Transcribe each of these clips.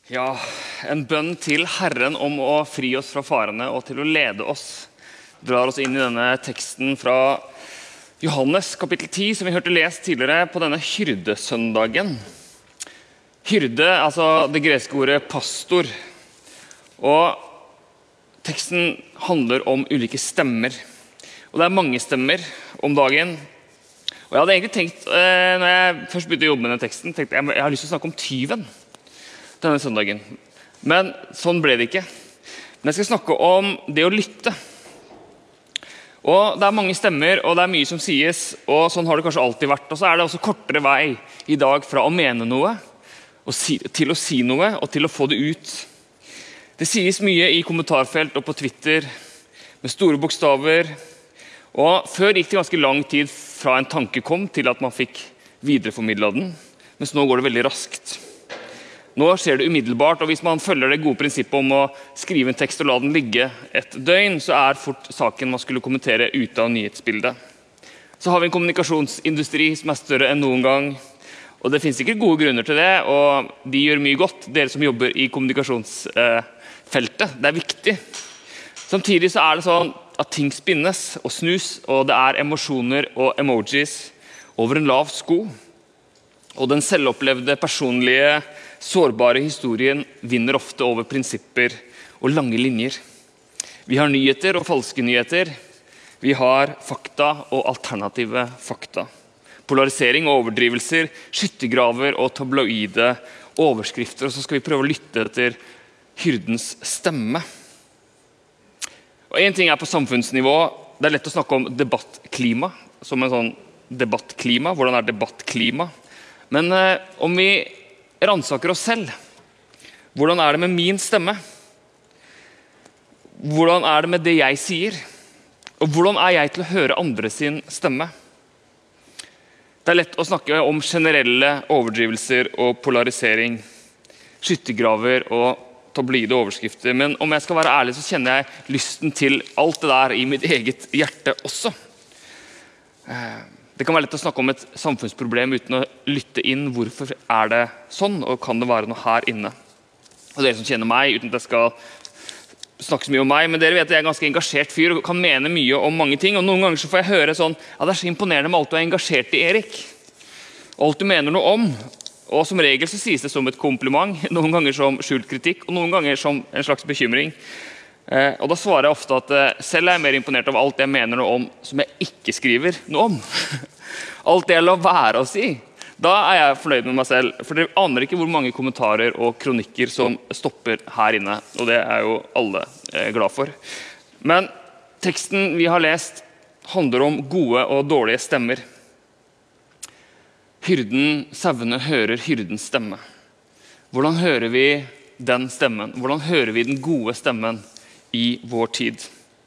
Ja, en bønn til Herren om å fri oss fra farene og til å lede oss. Drar oss inn i denne teksten fra Johannes kapittel 10, som vi hørte lest tidligere på denne hyrdesøndagen. Hyrde, altså det greske ordet pastor. Og teksten handler om ulike stemmer. Og det er mange stemmer om dagen. Og jeg hadde egentlig tenkt, når jeg først begynte å jobbe med denne teksten, tenkte jeg har lyst til å snakke om tyven denne søndagen. Men sånn ble det ikke. Men jeg skal snakke om det å lytte. Og det er mange stemmer, og det er mye som sies, og sånn har det kanskje alltid vært. Og så er det også kortere vei i dag fra å mene noe, til å si noe, og til å få det ut. Det sies mye i kommentarfelt og på Twitter, med store bokstaver. Og før gikk det ganske lang tid fra en tanke kom til at man fikk videreformidlet den, mens nå går det veldig raskt. Nå skjer det umiddelbart, og hvis man følger det gode prinsippet om å skrive en tekst og la den ligge et døgn, så er fort saken man skulle kommentere ute av nyhetsbildet. Så har vi en kommunikasjonsindustri som er større enn noen gang, og det finnes sikkert gode grunner til det, og de gjør mye godt, dere som jobber i kommunikasjonsfeltet. Det er viktig. Samtidig så er det sånn at ting spinnes og snus, og det er emosjoner og emojis over en lav sko. Og den selvopplevde, personlige, sårbare historien vinner ofte over prinsipper og lange linjer. Vi har nyheter og falske nyheter. Vi har fakta og alternative fakta. Polarisering og overdrivelser, skyttergraver og tabloide overskrifter. Og så skal vi prøve å lytte etter hyrdens stemme. Og en ting er på samfunnsnivå. Det er lett å snakke om debattklima, som en sånn debattklima. Hvordan er debattklima? Men om vi ransaker oss selv, hvordan er det med min stemme? Hvordan er det med det jeg sier? Og hvordan er jeg til å høre andre sin stemme? Det er lett å snakke om generelle overdrivelser og polarisering, skyttergraver og tabloide overskrifter, men om jeg skal være ærlig så kjenner jeg lysten til alt det der i mitt eget hjerte også. Det kan være lett å snakke om et samfunnsproblem uten å lytte inn. Hvorfor er det sånn, og kan det være noe her inne? Og dere som kjenner meg, uten at jeg skal snakke så mye om meg, men dere vet at jeg er en ganske engasjert fyr og kan mene mye om mange ting. Og noen ganger så får jeg høre sånn, ja, det er så imponerende med alt du er engasjert i, Erik. Alt du mener noe om. Og som regel så sies det som et kompliment, noen ganger som skjult kritikk, og noen ganger som en slags bekymring. Og da svarer jeg ofte at selv er jeg mer imponert av alt jeg mener noe om som jeg ikke skriver noe om. Alt det jeg lar være å si. Da er jeg fornøyd med meg selv, for dere aner ikke hvor mange kommentarer og kronikker som stopper her inne, og det er jo alle glad for. Men teksten vi har lest handler om gode og dårlige stemmer. Sauene hører hyrdens stemme. Hvordan hører vi den stemmen? Hvordan hører vi den gode stemmen i vår tid?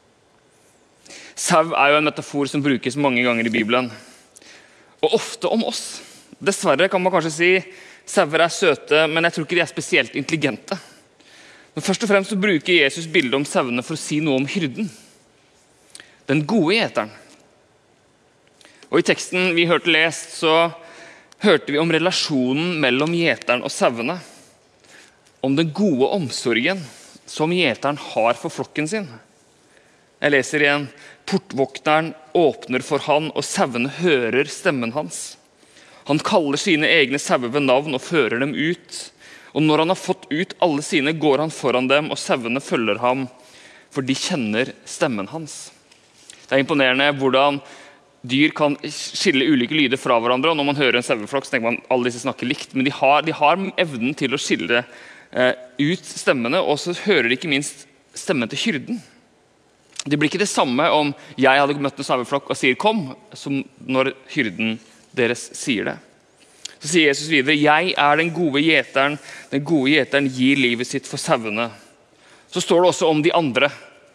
Sau er jo en metafor som brukes mange ganger i Bibelen, og ofte om oss. Dessverre kan man kanskje si sauer er søte, men jeg tror ikke de er spesielt intelligente. Men først og fremst så bruker Jesus bildet om sauene for å si noe om hyrden, den gode gjeteren. Og i teksten vi hørte lest så hørte vi om relasjonen mellom gjeteren og sauene, om den gode omsorgen som gjeteren har for flokken sin. Jeg leser igjen, portvokteren åpner for han, og sauene hører stemmen hans. Han kaller sine egne sauer ved navn og fører dem ut. Og når han har fått ut alle sine, går han foran dem, og sauene følger ham, for de kjenner stemmen hans. Det er imponerende hvordan dyr kan skille ulike lyder fra hverandre, og når man hører en saueflokk så tenker man alle disse snakker likt, men de har evnen til å skille ut stemmene, og så hører de ikke minst stemmen til hyrden. Det blir ikke det samme om jeg hadde møtt en saueflokk og sier kom, som når hyrden deres sier det. Så sier Jesus videre, jeg er den gode gjeteren gir livet sitt for sauene. Så står det også om de andre.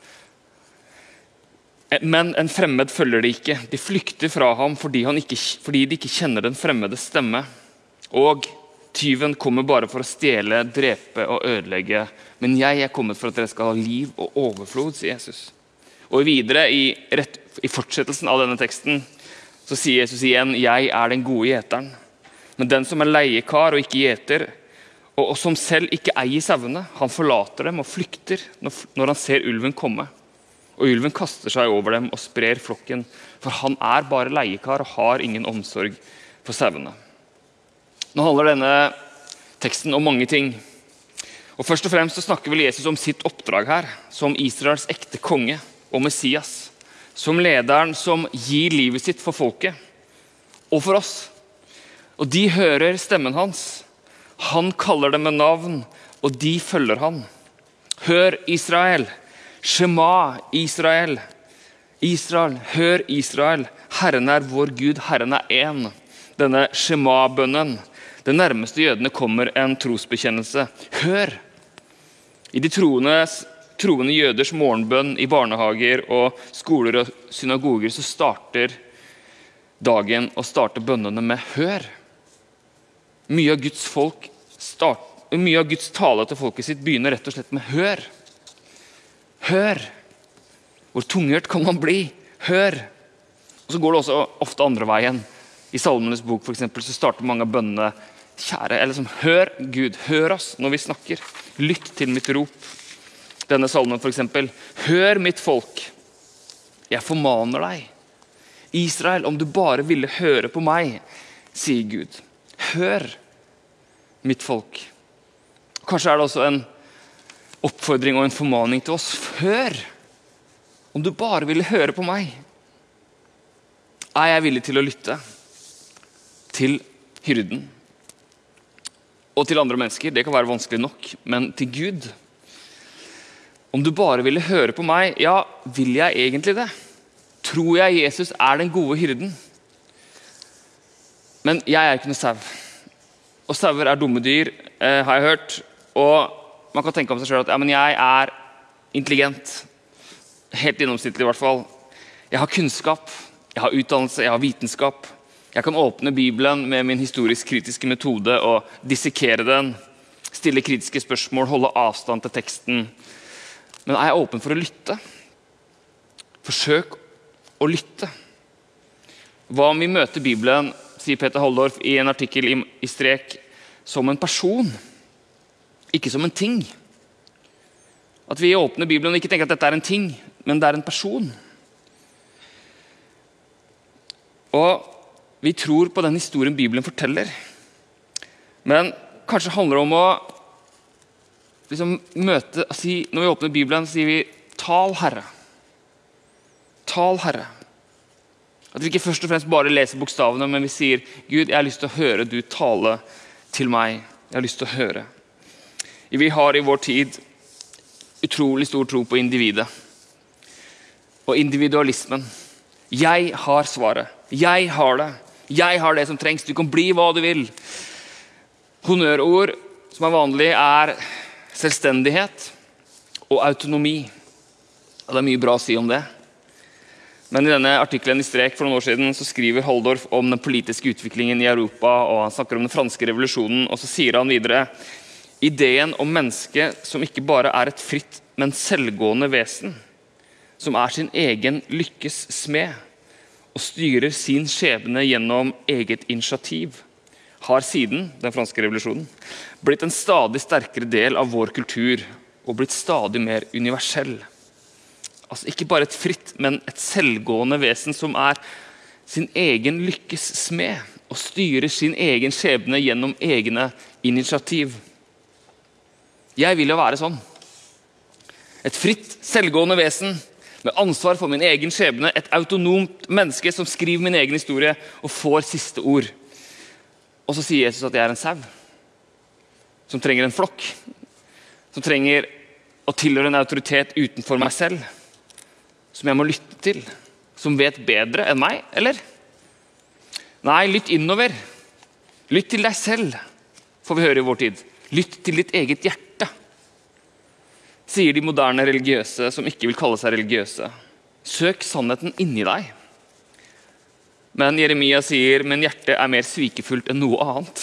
Men en fremmed følger de ikke. De flykter fra ham fordi de ikke kjenner den fremmede stemme. Og tyven kommer bare for å stjele, drepe og ødelegge. Men jeg er kommet for at dere skal ha liv og overflod, sier Jesus. Og videre i fortsettelsen av denne teksten så sier Jesus igjen, jeg er den gode gjeteren. Men den som er leiekar og ikke gjeter, og som selv ikke eier sauene. Han forlater dem og flykter når han ser ulven komme. Og ulven kaster seg over dem og sprer flokken, for han bare leiekar og har ingen omsorg for sauene. Nå handler denne teksten om mange ting. Og først og fremst så snakker vel Jesus om sitt oppdrag her, som Israels ekte konge og Messias, som lederen som gir livet sitt for folket og for oss. Og de hører stemmen hans. Han kaller dem med navn, og de følger han. Hør Israel, Shema Israel. Israel, hør Israel. Herren vår Gud, Herren en. Denne Shema-bønnen. Det nærmeste jødene kommer en trosbekjennelse. Hør! I de troende jøders morgenbønn i barnehager og skoler og synagoger så starter dagen og starter bønnene med hør. Mye av Guds tale til folket sitt begynner rett og slett med hør. Hør! Hvor tunghørt kan man bli? Hør! Og så går det også ofte andre veien. I Salmenes bok for eksempel, så starter mange av bønnene kjære, eller som hør Gud, hør oss når vi snakker. Lytt til mitt rop. Denne salmen for eksempel, hør mitt folk, jeg formaner deg. Israel, om du bare ville høre på meg, sier Gud. Hør mitt folk. Kanskje det også en oppfordring og en formaning til oss. Hør, om du bare ville høre på meg. Jeg villig til å lytte til hyrden og til andre mennesker? Det kan være vanskelig nok, men til Gud. Om du bare ville høre på meg, ja, vil jeg egentlig det? Tror jeg Jesus den gode hyrden? Men jeg ikke noe sau. Og sauer dumme dyr, har jeg hørt. Og man kan tenke om seg selv at ja, men jeg intelligent. Helt gjennomsnittlig i hvert fall. Jeg har kunnskap, jeg har utdannelse, jeg har vitenskap. Jeg kan åpne Bibelen med min historisk-kritiske metode og dissekere den, stille kritiske spørsmål, holde avstand til teksten. Men jeg åpen for å lytte? Forsøk å lytte. Hva om vi møter Bibelen, sier Peter Halldorf i en artikkel i Strek, som en person, ikke som en ting. At vi åpner Bibelen og ikke tenker at dette en ting, men det en person. Og vi tror på den historien Bibelen forteller. Men kanskje handler det om å møte, når vi åpner Bibelen, sier vi, tal Herre. Tal Herre. At vi ikke først og fremst bare leser bokstavene, men vi sier, Gud, jeg har lyst til å høre du tale til meg. Jeg har lyst til å høre. Vi har i vår tid utrolig stor tro på individet. Og individualismen. Jeg har svaret. Jeg har det. Jeg har det som trengs. Du kan bli hva du vil. Honnørord som vanlig selvstendighet og autonomi. Og det mye bra å si om det. Men i denne artikkelen i Strek for noen år siden så skriver Halldorf om den politiske utviklingen i Europa, og han snakker om den franske revolusjonen, og så sier han videre, ideen om mennesket som ikke bare et fritt, men selvgående vesen, som sin egen lykkes smed, og styrer sin skjebne gjennom eget initiativ, har siden den franske revolusjonen blitt en stadig sterkere del av vår kultur og blitt stadig mer universell. Altså ikke bare et fritt, men et selvgående vesen som sin egen lykkes smed og styrer sin egen skjebne gjennom egne initiativ. Jeg vil jo være sånn. Et fritt, selvgående vesen med ansvar for min egen skjebne, et autonomt menneske som skriver min egen historie og får siste ord. Og så sier Jesus at jeg en sau, som trenger en flokk, som trenger å tilhøre en autoritet utenfor meg selv, som jeg må lytte til, som vet bedre enn meg, eller? Nei, lytt innover. Lytt til deg selv, får vi høre i vår tid. Lytt til ditt eget hjerte. Sier de moderne religiøse som ikke vil kalle seg religiøse. Søk sannheten inni deg. Men Jeremia sier, men hjertet mer svikefullt enn noe annet.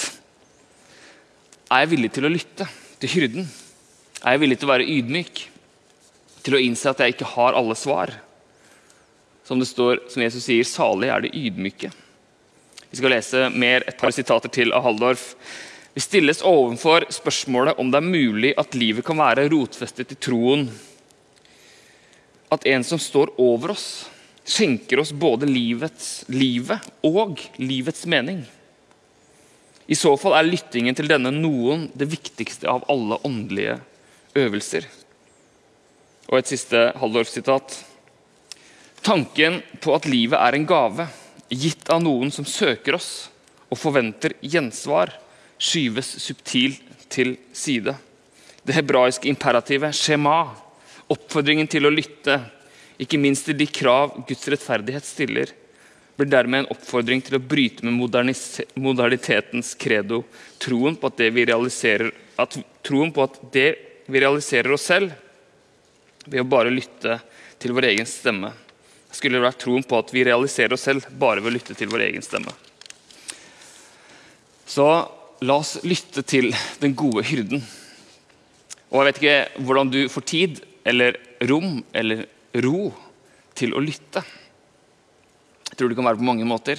Jeg villig til å lytte til hyrden? Jeg villig til å være ydmyk? Til å innse at jeg ikke har alle svar? Som det står, som Jesus sier, salig det ydmyke. Vi skal lese et par sitater til av Halldorf. Vi stilles overfor spørsmålet om det mulig at livet kan være rotfestet i troen. At en som står over oss, skjenker oss både livet og livets mening. I så fall lyttingen til denne noen det viktigste av alle åndelige øvelser. Og et siste Halldorf-sitat. Tanken på at livet en gave, gitt av noen som søker oss og forventer gjensvar, skyves subtilt til side. Det hebraiske imperativet, shema, oppfordringen til å lytte, ikke minst til de krav Guds rettferdighet stiller, blir dermed en oppfordring til å bryte med modernitetens credo, troen på at det vi realiserer oss selv ved å bare lytte til vår egen stemme. Det skulle vært troen på at vi realiserer oss selv bare ved å lytte til vår egen stemme. Så la oss lytte til den gode hyrden. Og jeg vet ikke hvordan du får tid, eller rom, eller ro til å lytte. Jeg tror det kan være på mange måter.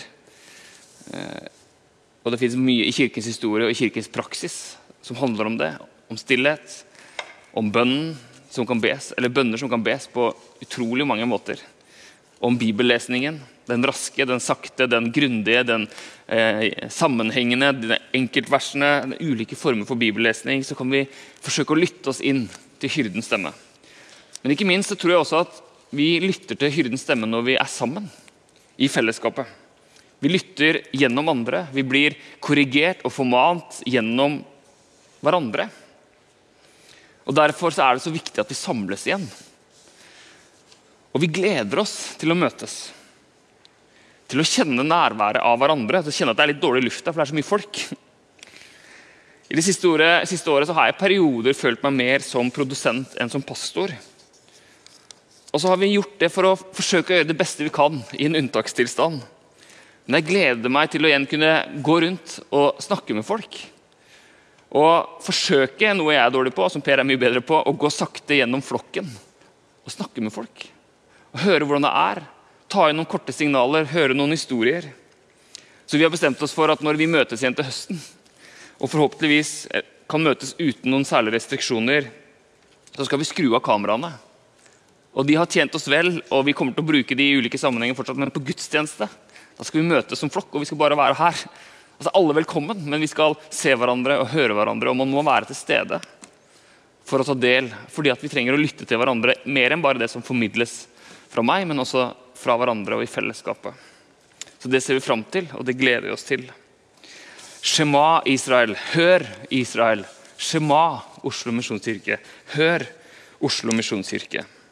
Og det finnes mye i kirkens historie og i kirkens praksis som handler om det, om stillhet, om bønnen som kan bes, eller bønner som kan bes på utrolig mange måter. Om bibellesningen, den raske, den sakte, den grundige, den sammenhengende, de enkeltversene, de ulike former for bibellesning, så kan vi forsøke å lytte oss inn til hyrdens stemme. Men ikke minst så tror jeg også at vi lytter til hyrdens stemme når vi sammen i fellesskapet. Vi lytter gjennom andre, vi blir korrigert og formant gjennom hverandre. Og derfor så det så viktig at vi samles igjen. Og vi gleder oss til å møtes. Til å kjenne nærværet av hverandre, til å kjenne at det litt dårlig luft der, for det så mye folk. I det siste året så har jeg perioder følt meg mer som produsent enn som pastor. Og så har vi gjort det for å forsøke å gjøre det beste vi kan i en unntakstilstand. Men jeg gleder meg til å igjen kunne gå rundt og snakke med folk. Og forsøke noe jeg dårlig på, som Per mye bedre på, å gå sakte gjennom flokken og snakke med folk. Og høre hvordan det ta inn noen korte signaler, høre noen historier. Så vi har bestemt oss for at når vi møtes igjen til høsten, og forhåpentligvis kan møtes uten noen særlige restriksjoner, så skal vi skru av kameraene. Og de har tjent oss vel, og vi kommer til å bruke de i ulike sammenhenger fortsatt, men på gudstjeneste, da skal vi møtes som flokk, og vi skal bare være her. Altså alle velkommen, men vi skal se hverandre og høre hverandre, og man må være til stede for å ta del, fordi at vi trenger å lytte til hverandre mer enn bare det som formidles fra meg, men også fra hverandre og i fellesskapet. Så det ser vi frem til, og det gleder vi oss til. Shema Israel, hør Israel. Shema Oslo Misjonskirke, hør Oslo Misjonskirke.